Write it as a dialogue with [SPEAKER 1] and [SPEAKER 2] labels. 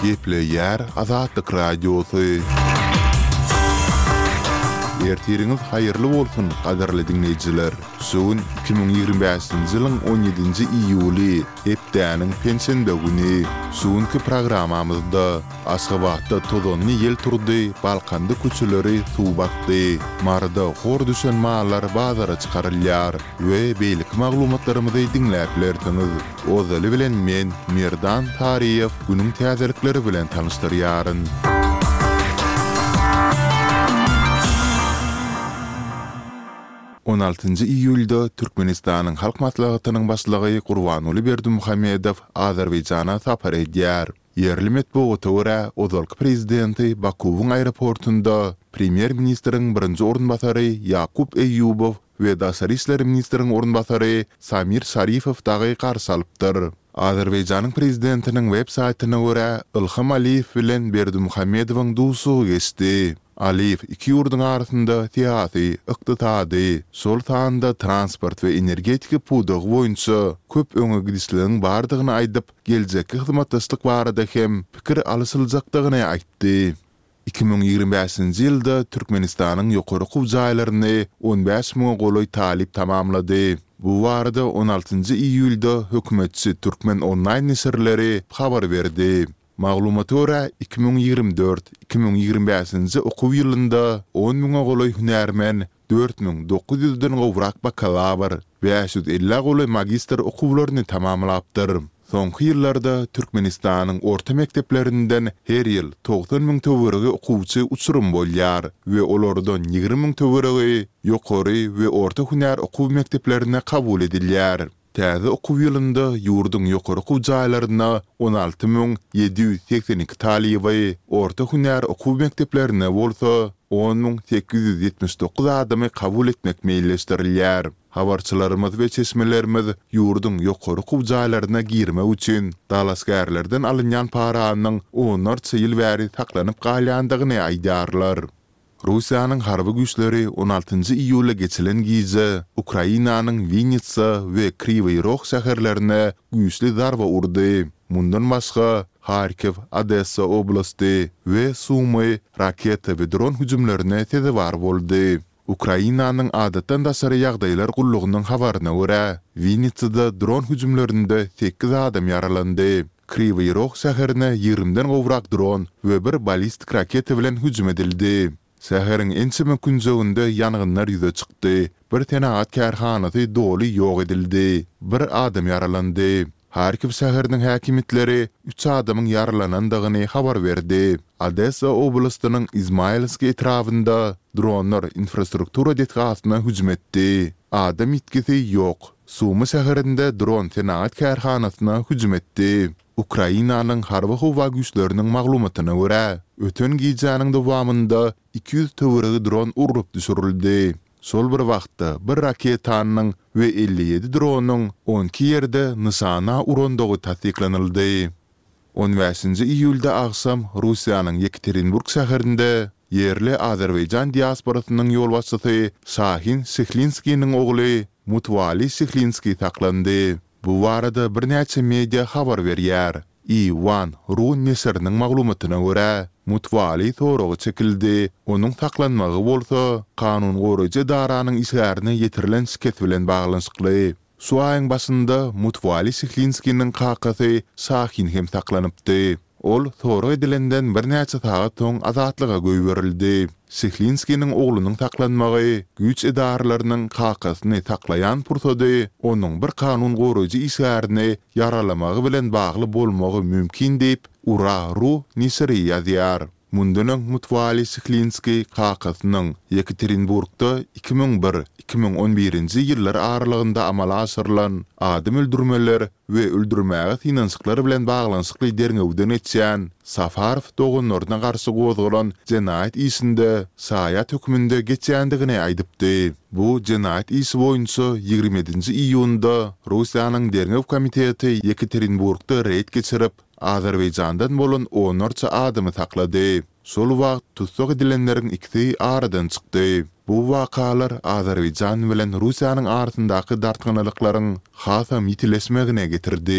[SPEAKER 1] Geple yer Azatlyk radiosu. Ertiriniz hayırlı bolsun, qadarly dinleyijiler. Sugun 2025-nji ýylyň 17-nji iýuly, hepdäniň pensiýa güni. Sugunky programamyzda Aşgabatda tozonly ýel turdy, Balkandy köçeleri suw batdy. Marda hor düşen mallar bazara çykarylýar we beýlik maglumatlarymyzy dinläp bilersiňiz. Ozaly bilen men Merdan Tariýew günüň täzelikleri bilen tanışdyrýaryn. 16-njy iýulda Türkmenistanyň halk maslahatynyň başlygy Gurbanuly Berdimuhammedow Azerbaýjana sapar edýär. Yerli metbuata görä, ozalky prezidenti Bakuwyň aeroportunda premier ministriň birinji ornbasary Yakup Eýubow we Daşary işler ministriň ornbasary Samir Şarifow dagy garşy alypdyr. Azerbaýjanyň prezidentiniň web saýtyna görä, Ilham Aliýew bilen Berdimuhammedowyň dusy geçdi. Aliýew iki ýurduň arasynda tiýasy, ykdysady, şol taýda transport we energetika pudugy boýunça köp öňe gidişligiň bardygyny aýdyp, geljekki hyzmatdaşlyk barada hem pikir alysyljakdygyny aýtdy. 2025-nji ýylda Türkmenistanyň ýokary gowjaýlaryny 15.000 goloý talip tamamlady. Bu barada 16-njy iýulda hökümetçi Türkmen online nesirleri habar berdi. Maglumata görä 2024-2025-nji okuw ýylynda 10.000 goloý hünärmen, 4.900-den gowrak bakalavr, 550 goloý magistr okuwlaryny tamamlapdyr. Soňky ýyllarda Türkmenistanyň orta mekteplerinden her ýyl 90.000 töweregi okuwçy uçurum bolýar we olardan 20.000 töweregi ýokary we orta hünär okuw mekteplerine kabul edilýär. Täze okuw ýylynda ýurduň ýokary gowjaýlaryna 16.782 talyby, orta hünär okuw mekteplerine bolsa 10.879 adamy kabul etmek meýilleşdirilýär. Habarçylarymyz we çeşmelerimiz ýurduň ýokary gowjaýlaryna girme üçin dalasgärlerden alynýan paranyň onlarça ýyl bäri saklanyp galýandygyny aýdarlar. Russiýanyň harby güýçleri 16-njy iýulda geçilen gize Ukrainanyň Vinnytsa we Kryvyi Rog şäherlerine güýçli zarba urdy. Mundan başga Harkiv, Odessa oblasty we Sumy raketa we dron hüjümlerine tezebar boldy. Ukrainanyň adatdan daşary ýagdaýlar gullugynyň habaryna görä, Vinnytsada dron hüjümlerinde 8 adam yaralandy. Kryvyi Rog şäherine 20-den gowrak dron we bir ballistik raketa bilen hüjüm edildi. Şäheriň ençeme künjeginde ýangynlar ýüze çykdy. Bir tenaat kärhanasy doly ýok edildi. Bir adam yaralandy. Harkiv şäheriniň häkimetleri 3 adamyň yaralanandygyny habar berdi. Odessa oblastynyň Izmailski etrafynda dronlar infrastruktura detgasyna hüjüm etdi. Adam itkisi ýok. Sumy şäherinde dron tenaat kärhanasyna hüjüm etdi. Ukrainanyň harby howa güýçleriniň maglumatyna görä, öten gijanyň dowamında 200 töweregi dron urup düşürildi. Şol bir wagtda bir raketanyň we 57 dronyň 12 ýerde nysana urandygy tasdiklanyldy. 15-nji iýulda aksam Russiýanyň Yekaterinburg şäherinde yerli Azerbaýjan diasporasynyň ýolbaşçysy Şahin Şehlinskiň ogly Mutwali Şehlinski taklandy. Bu barada bir näçe media habar berýär. Iwan Ru nesiriniň maglumatyna görä, Mutwali soragy çekildi. Onuň taklanmagy bolsa, kanun goraýjy daranyň işgärine ýetirilen şeket bilen baglanyşykly. Şu aýyň başynda Mutwali Şehlinskiň kakasy Şahin hem taklanypdy. Ol soragy edilenden bir näçe saat soň azatlyga göýberildi. Şehlinskiň oglunyň taklanmagy güýç edaralarynyň kakasyny taklayan pursady, onuň bir kanun goraýjy işgärine yaralamagy bilen bagly bolmagy mümkin diýip Ura-Ru nesiri ýazýar. Mundanyň Mutwali Şehlinski kakasynyň Yekaterinburgda 2001-2011-nji ýyllar aralygynda amala aşyrylan adam öldürmeler we öldürmäge finansyklar bilen baglanyşykly derňewden etýän Safarow dogunlaryna garşy gozgulan jenaýat işinde saýat hökmünde geçýändigini aýdypdy. Bu jenaýat işi boýunça 27-nji iýunda Russiýanyň derňew komiteti Yekaterinburgda reýd geçirip Azerbaýjandan bolan 10 adamy taklady. Şol wagt tutsak edilenleriň ikisi aradan çykdy. Bu wakalar Azerbaýjan bilen Russiýanyň arasyndaky dartganylyklaryň hasa mitileşmegine getirdi.